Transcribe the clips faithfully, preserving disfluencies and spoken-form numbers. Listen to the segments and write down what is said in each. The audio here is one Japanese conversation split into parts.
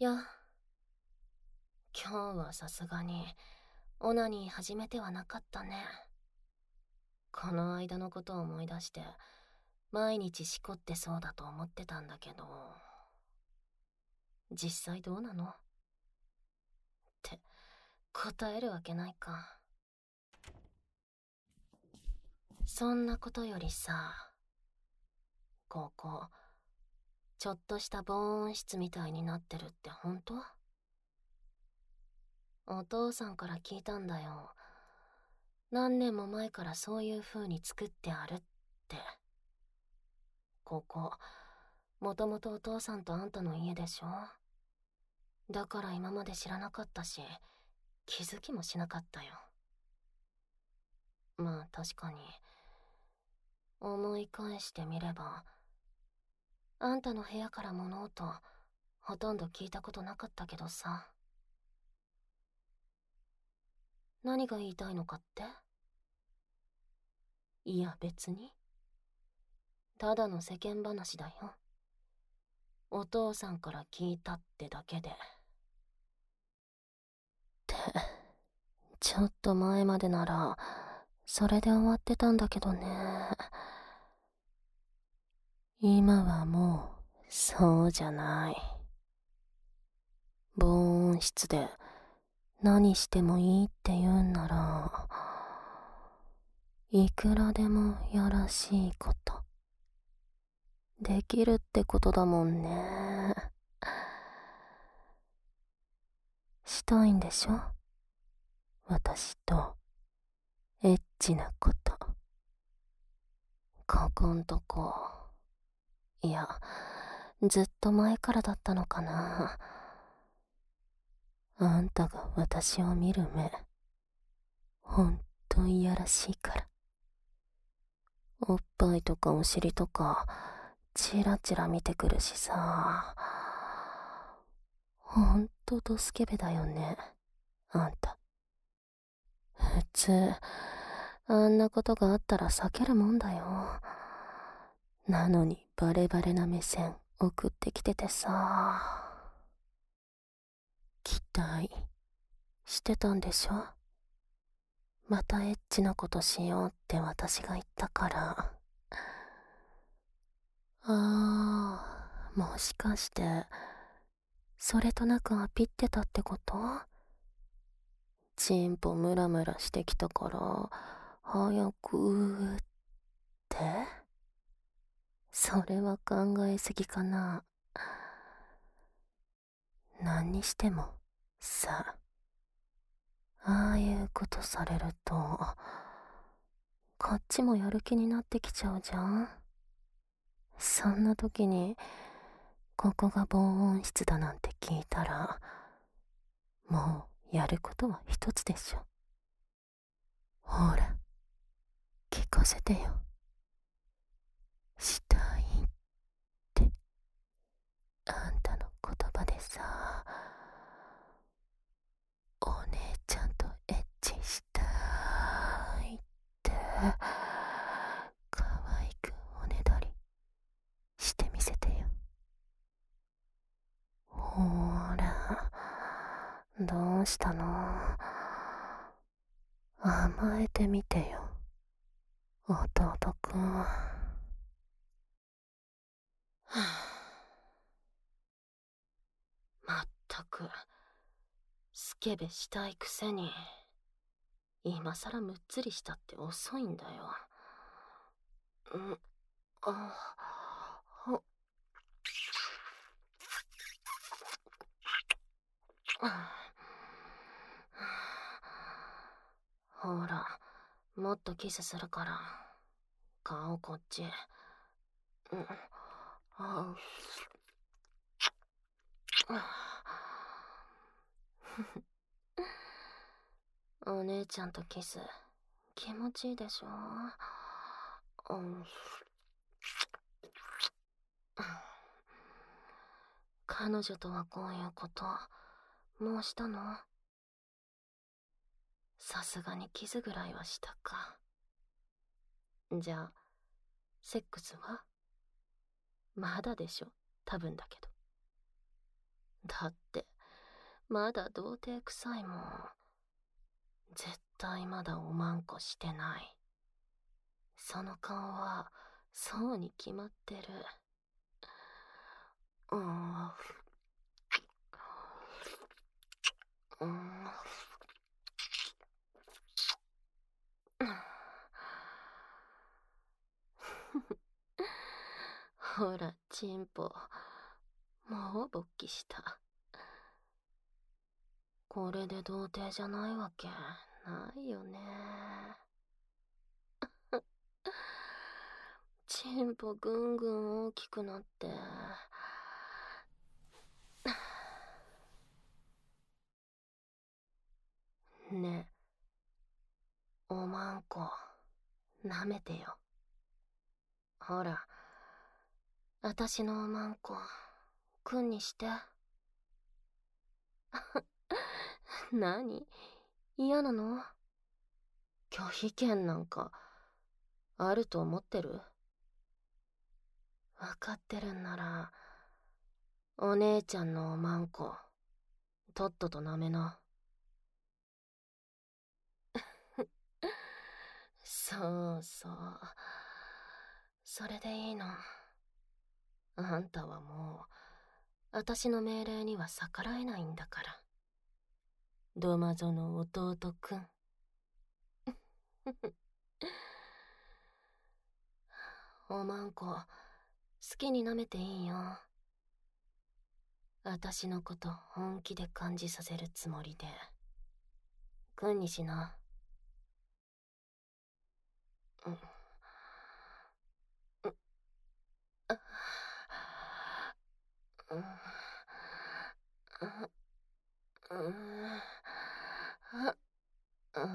や、今日はさすがにオナニー始めてはなかったね。この間のことを思い出して毎日しこってそうだと思ってたんだけど、実際どうなのって答えるわけないか。そんなことよりさ、ここちょっとした防音室みたいになってるって本当？お父さんから聞いたんだよ。何年も前からそういう風に作ってあるって。ここもともとお父さんとあんたの家でしょ。だから今まで知らなかったし、気づきもしなかったよ。まあ確かに思い返してみれば、あんたの部屋から物音ほとんど聞いたことなかったけどさ。何が言いたいのかって？いや別に、ただの世間話だよ。お父さんから聞いたってだけで。ってちょっと前までならそれで終わってたんだけどね。今はもうそうじゃない。防音室で何してもいいって言うんなら、いくらでもやらしいことできるってことだもんね。したいんでしょ、私とエッチなこと。ここんとこ、いやずっと前からだったのかな。あんたが私を見る目、ほんといやらしいから。おっぱいとかお尻とかチラチラ見てくるしさ。ほんとドスケベだよね、あんた。普通あんなことがあったら避けるもんだよ。なのにバレバレな目線送ってきててさ。期待してたんでしょ、またエッチなことしようって私が言ったから。あー、もしかしてそれとなくアピってたってこと？チンポムラムラしてきたから早くって？それは考えすぎかな。何にしてもさ、ああいうことされるとこっちもやる気になってきちゃうじゃん。そんな時にここが防音室だなんて聞いたら、もうやることは一つでしょ。ほら聞かせてよ。したいってあんたの言葉でさ、お姉ちゃんとエッチしたいって可愛くおねだりしてみせてよ。ほーら、どうしたの？甘えてみてよ、弟くん。はあ、まったくスケベしたいくせに今さらむっつりしたって遅いんだよ。んあほほらもっとキスするから顔こっち。うんあお姉ちゃんとキス気持ちいいでしょ。うん、彼女とはこういうこともうしたの？さすがにキスぐらいはしたか。じゃあセックスはまだでしょ、多分だけど。 だって、まだ童貞臭いもん。絶対まだおまんこしてない。その顔は、そうに決まってる。うーん。うーん。ほら、チンポ。もう勃起した。これで童貞じゃないわけないよね。チンポぐんぐん大きくなって。ねえ、おまんこ、舐めてよ。ほら、あたしのおまんこ、くんにして。何？嫌なの？拒否権なんか、あると思ってる？わかってるんなら、お姉ちゃんのおまんこ、とっとと舐めな。そうそう。それでいいの。あんたはもう、あたしの命令には逆らえないんだから。ドマゾの弟くん。おまんこ、好きに舐めていいよ。あたしのこと本気で感じさせるつもりで。くんにしな。うん。あうん。うん。うん。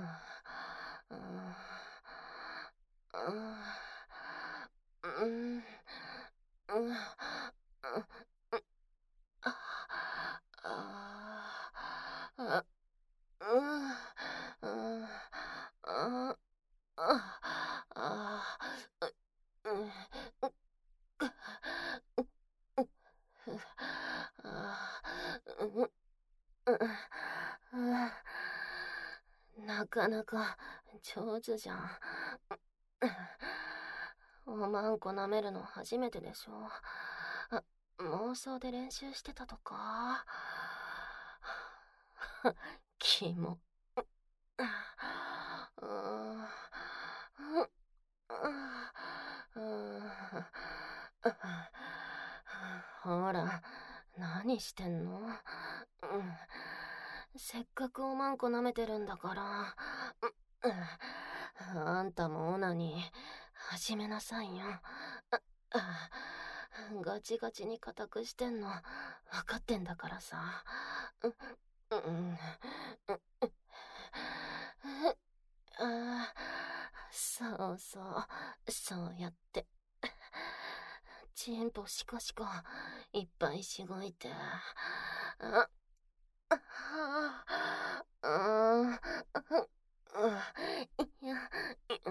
うん。なかなか上手じゃん。おまんこ舐めるの初めてでしょ。あ、妄想で練習してたとか？キモ。ほら、何してんの？せっかくおまんこ舐めてるんだから。あんたもオナニー始めなさいよ。ガチガチに固くしてんの分かってんだからさ。ああ、そうそう、そうやって。チンポシコシコ、いっぱいしごいて。あ、あ、あ、いや、うん、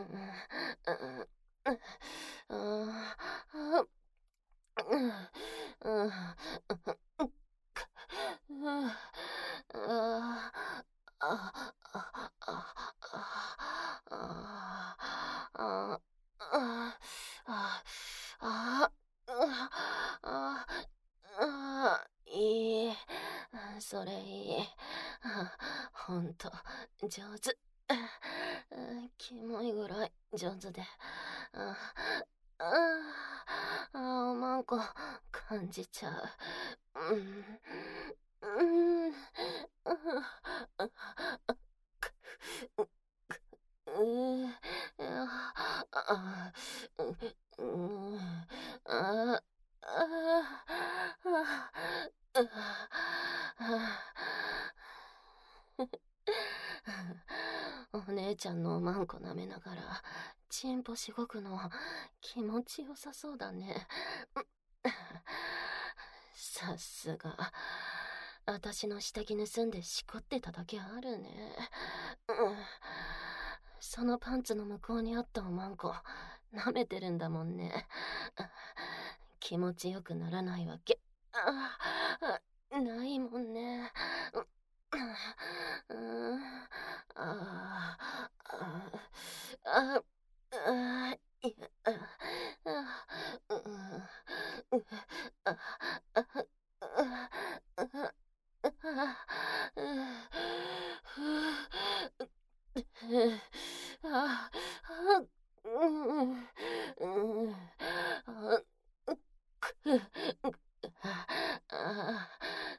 いい、それいい。ほんと、上手。キモいぐらい上手で。ああ、おまんこ感じちゃう。うん、うん、うん、あ、うん、あ、お姉ちゃんのおまんこ舐めながらチンポしごくの気持ちよさそうだね。さすが、あたしの下着盗んでしこってただけあるね。そのパンツの向こうにあったおまんこ舐めてるんだもんね。気持ちよくならないわけ。 ないもんね。うん、ああ、あ、あ、いや、あ、あ、うん、うん、あ、あ、あ、あ、あ、うん、うん、あ、く、あ、あ、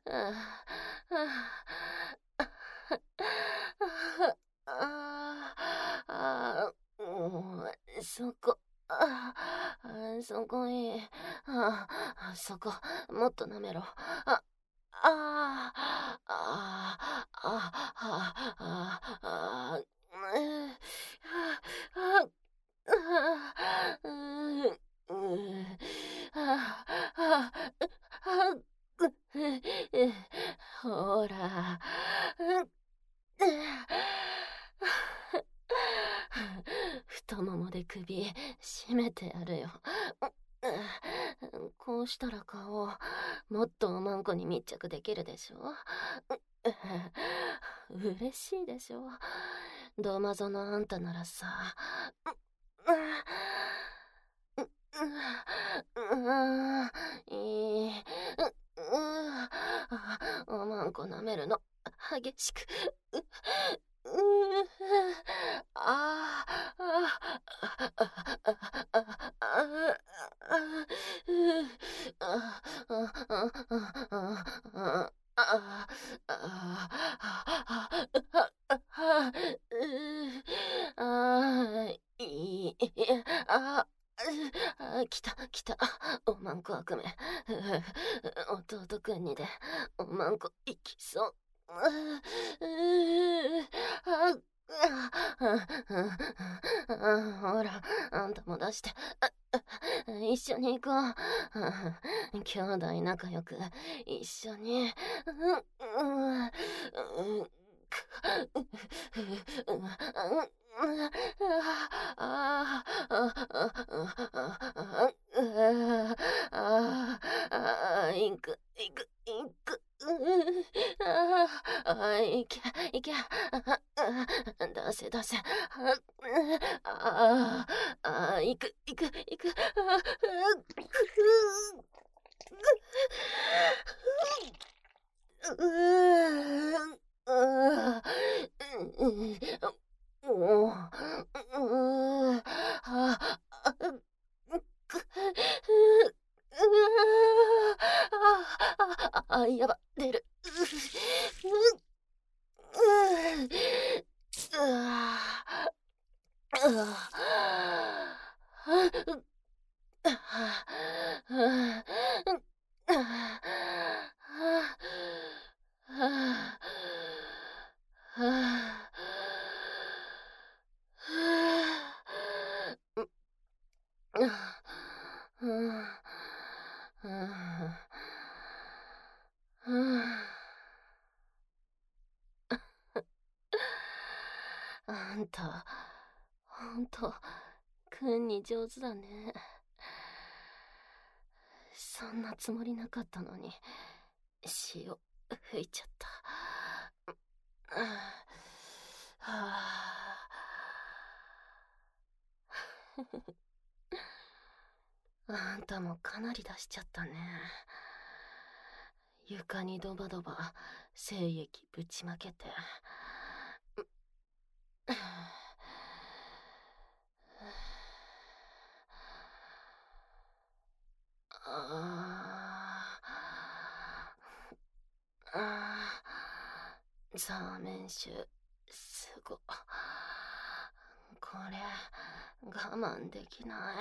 あ、あ、もう、そこ、あ、そこに、あ、そこ、もっと舐めろ。あ、ああ、ああ、ああ、ああ、うん、ああ、うん、うん、ああ、あ、う、ほら、うん、太ももで首絞めてやるよ。こうしたら顔もっとおまんこに密着できるでしょ。嬉しいでしょ。ドマゾのあんたならさ。いい。おまんこ舐めるの激しく。ううあああ、来た来た、おまんこ悪夢。弟くんにでおまんこ行きそう。ほら、あんたも出して。一緒に行こう。兄弟仲良く一緒に。ああ、インク、インク、インク。ああ、いけ、いけ。出せ、出せ。ああ、いく、いく、いく。あ、やば、出る。あんた、ほんと、くんに上手だね。そんなつもりなかったのに、潮吹いちゃった。はあ、あんたもかなり出しちゃったね。床にドバドバ精液ぶちまけて。ああ、ザーメン酒、すご。これ、我慢できない。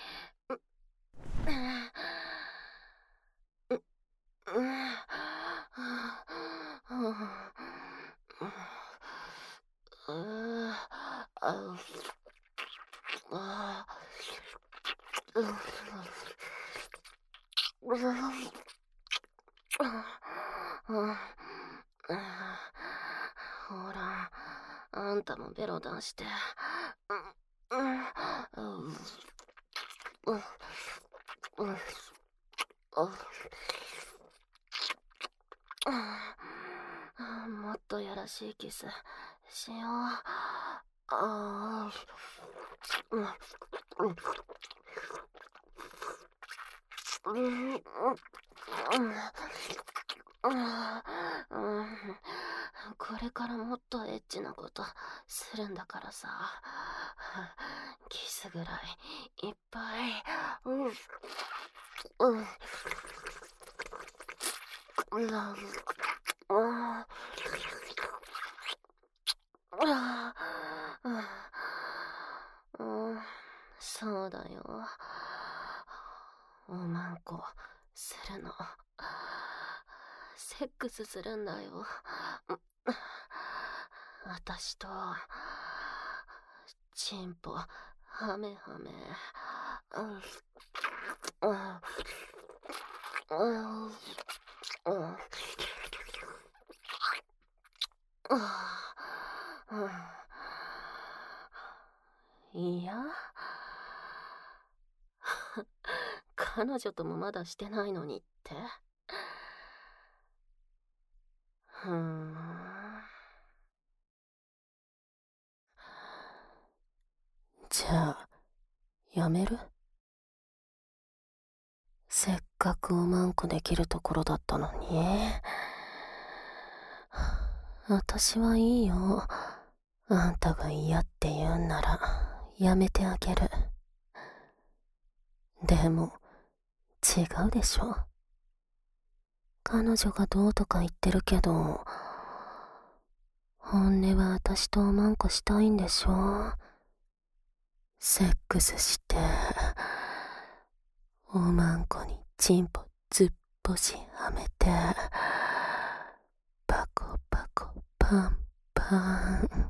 ほら、あんたもベロ出して。 らしいキスしよう。あー、うん、うん、うん、うん、うん、これからもっとエッチなことするんだからさ、キスぐらいいっぱい、うん、うん、うん、うん、うん、そうだよ。おまんこするの。セックスするんだよ。私とチンポハメハメ。うん、うん、うん、うん、いや、彼女ともまだしてないのにって。ふーん。じゃあ、やめる？せっかくおまんこできるところだったのに。私はいいよ。あんたが嫌って言うんならやめてあげる。でも違うでしょ。彼女がどうとか言ってるけど、本音は私とおまんこしたいんでしょ。セックスしておまんこにチンポずっぽしはめてパコパコパンパン、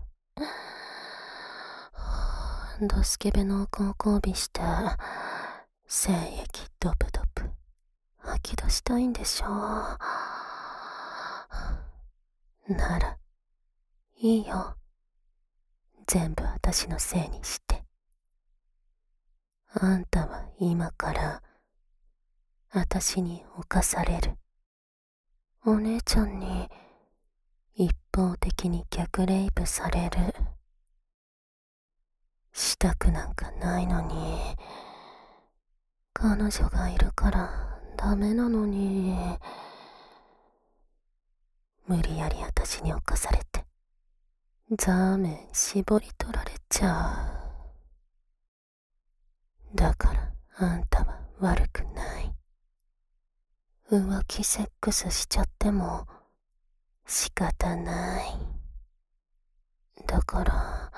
ドスケベの高交尾して精液ドプドプ吐き出したいんでしょ。ならいいよ、全部私のせいにして。あんたは今から私に侵される。お姉ちゃんに一方的に逆レイプされる。したくなんかないのに、彼女がいるからダメなのに、無理やり私に侵されてザーメン絞り取られちゃう。だからあんたは悪くない。浮気セックスしちゃっても仕方ない。だから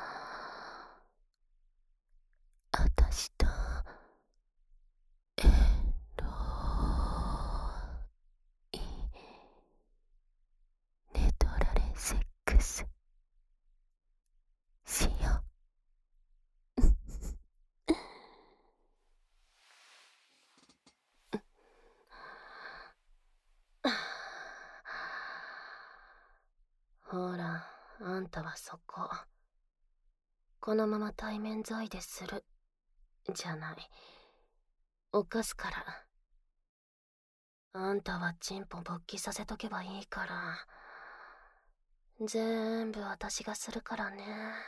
私とエロい寝取られセックスしよう。ほら、あんたはそここのまま対面罪でするじゃない、犯すから。あんたはチンポ勃起させとけばいいから、全部私がするからね。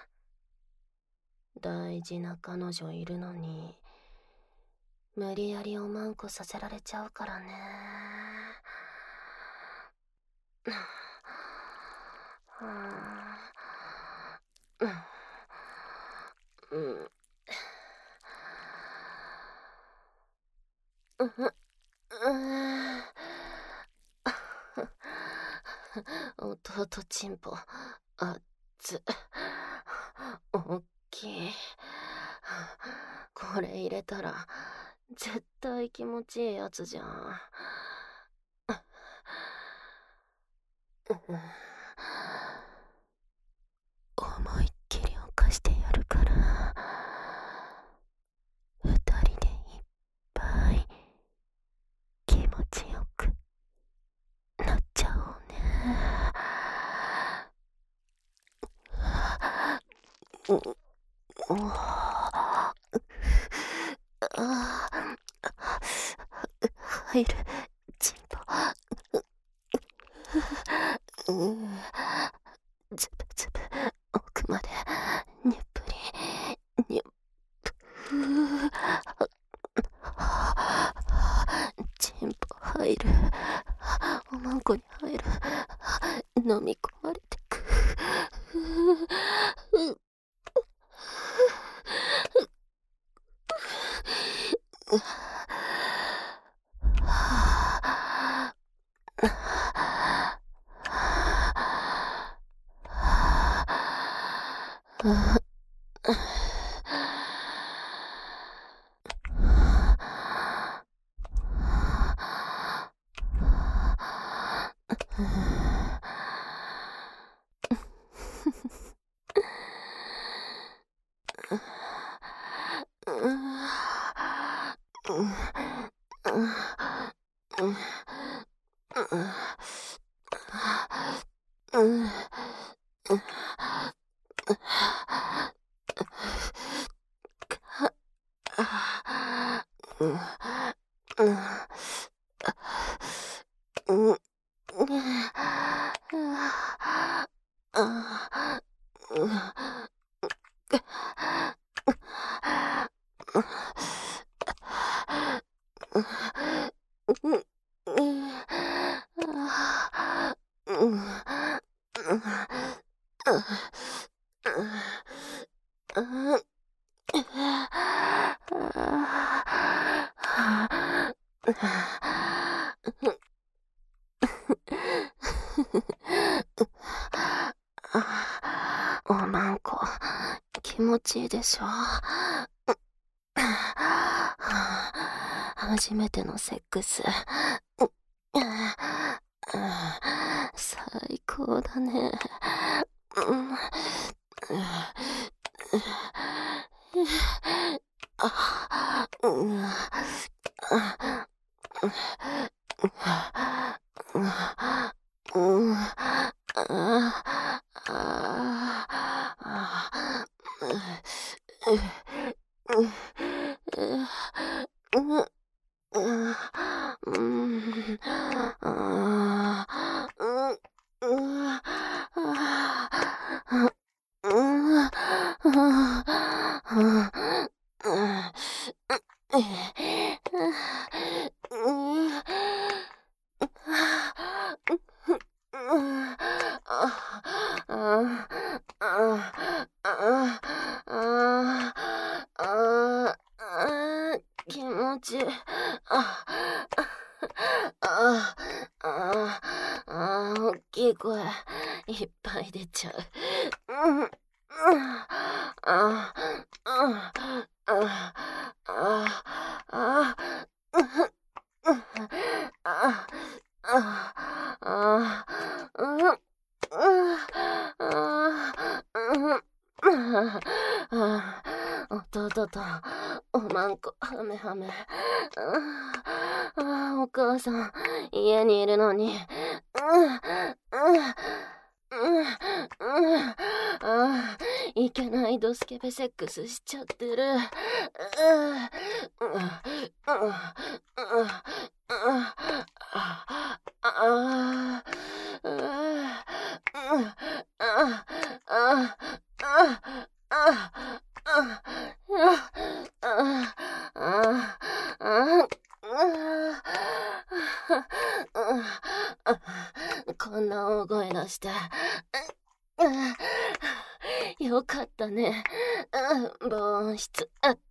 大事な彼女いるのに無理やりおまんこさせられちゃうからね。うん、うん、弟チンポあっつおっきい。これ入れたら絶対気持ちいいやつじゃん。思いっきり犯してやるから、二人でいっぱい気持ちよくなっちゃおうね。ううあ入るチンポ。うん、 入る。おまんこに入る。飲み込まれてく。おまんこ、気持ちいいでしょ。初めてのセックス。最高だね。気持ちいい。ああああ、大きい声いっぱい出ちゃう。うんうんああああああ弟とおまんこはめはめ。お母さん家にいるのに。いけないドスケベセックスしちゃってる。こんな大声出して。よかったね。防音室あって。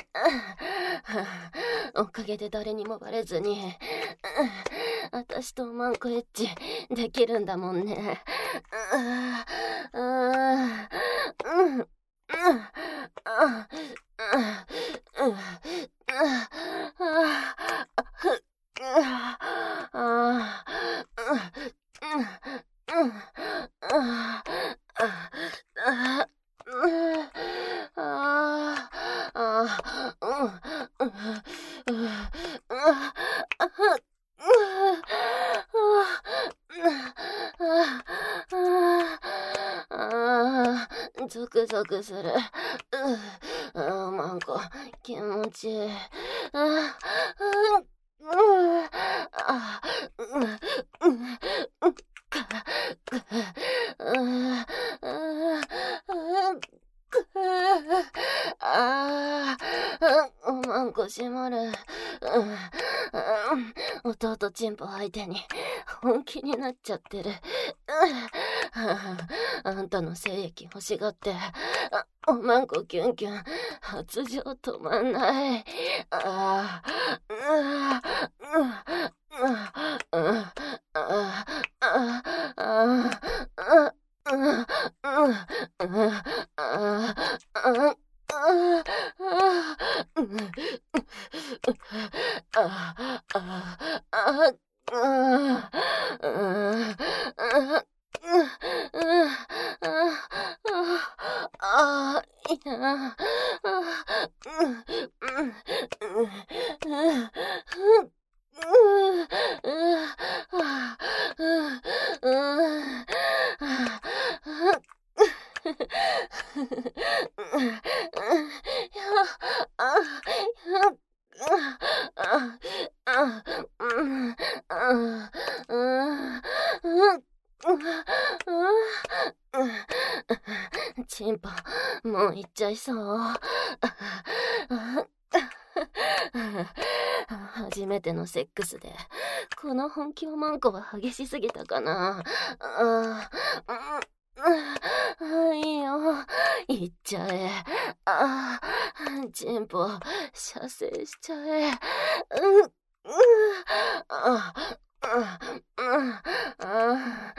おかげで誰にもバレずに、私とおまんこエッチできるんだもんね。ゾクゾクする。おまんこ気持ちいい。おまんこ閉まる。 弟チンポ相手に本気になっちゃってる。あんたの精液欲しがっておまんこキュンキュン発情止まんない。ああいやチンポ、もう行っちゃいそう。初めてのセックスで、この本気おまんこは激しすぎたかな。ああ、いいよ、行っちゃえ。ああ、チンポ、射精しちゃえ。うん、うん、ああ、うん、あ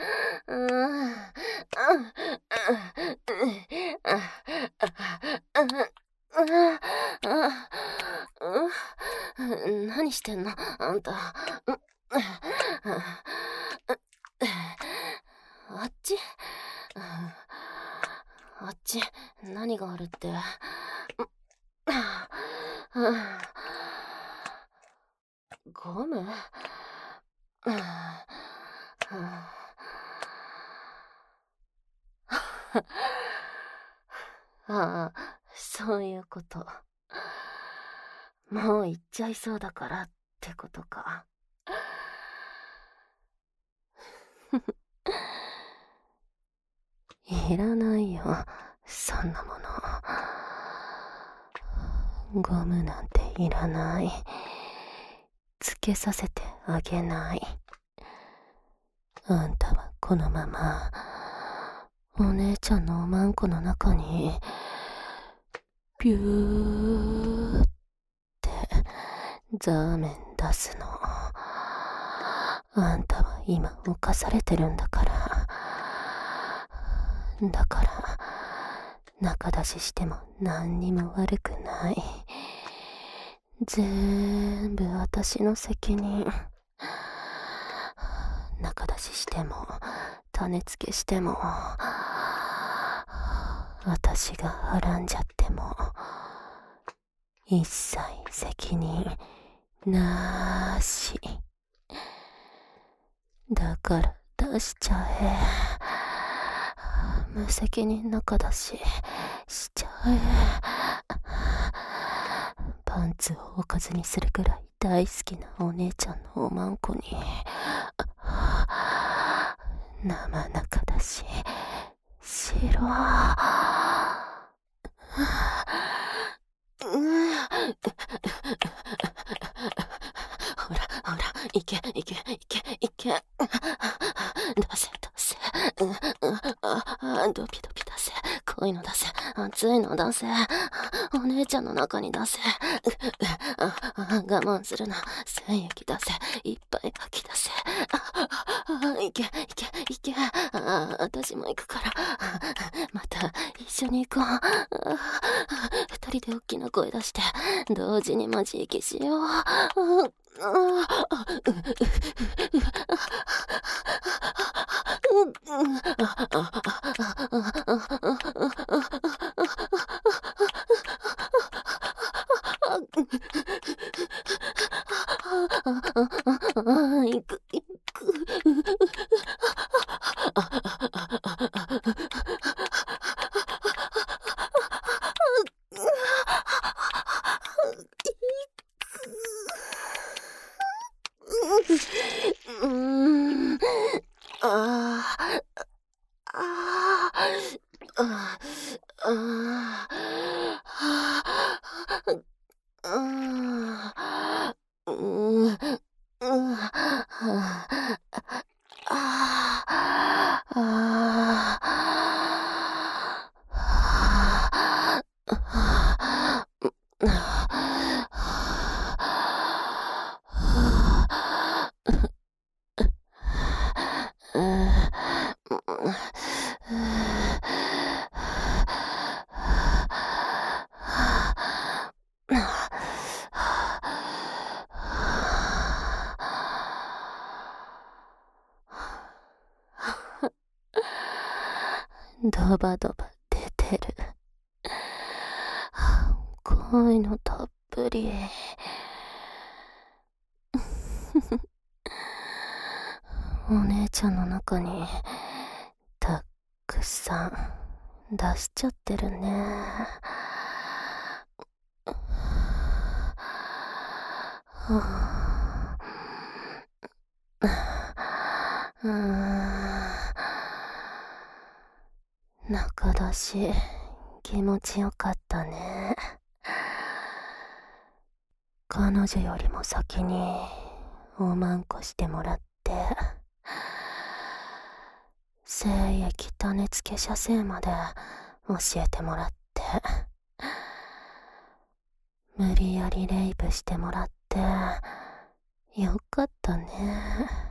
何してんのあんた。あっちあっち何があるって。ゴムああ、そういうこと。もう行っちゃいそうだからってことか。いらないよ、そんなもの。ゴムなんていらない。つけさせてあげない。あんたはこのままお姉ちゃんのおまんこの中にビューってザーメン出すの。あんたは今犯されてるんだから。だから中出ししても何にも悪くない。全部私の責任。中出ししても種付けしても私がはらんじゃっても一切責任なーし。だから出しちゃえ。無責任中出ししちゃえ。パンツをおかずにするくらい大好きなお姉ちゃんのおまんこに生中出ししろ。ほらほら、いけいけいけいけ。出せ出せ。ドキドキ出せ。濃いの出せ。熱いの出せ。お姉ちゃんの中に出せ。我慢するな。精液出せ。いっぱい吐き出せ。いけいけいけ。私も行くから。また一緒に行こう。二人で大きな声出して同時にマジ息しよう。行く行く。うーん、ああ、ああ、ああ、ああ、うん、うん、 うんああああドバドバ出てる。濃いのたっぷり。お姉ちゃんの中にたくさん出しちゃってるね。中出し気持ちよかったね。彼女よりも先におまんこしてもらって精液種付け射精まで教えてもらって無理やりレイプしてもらってよかったね。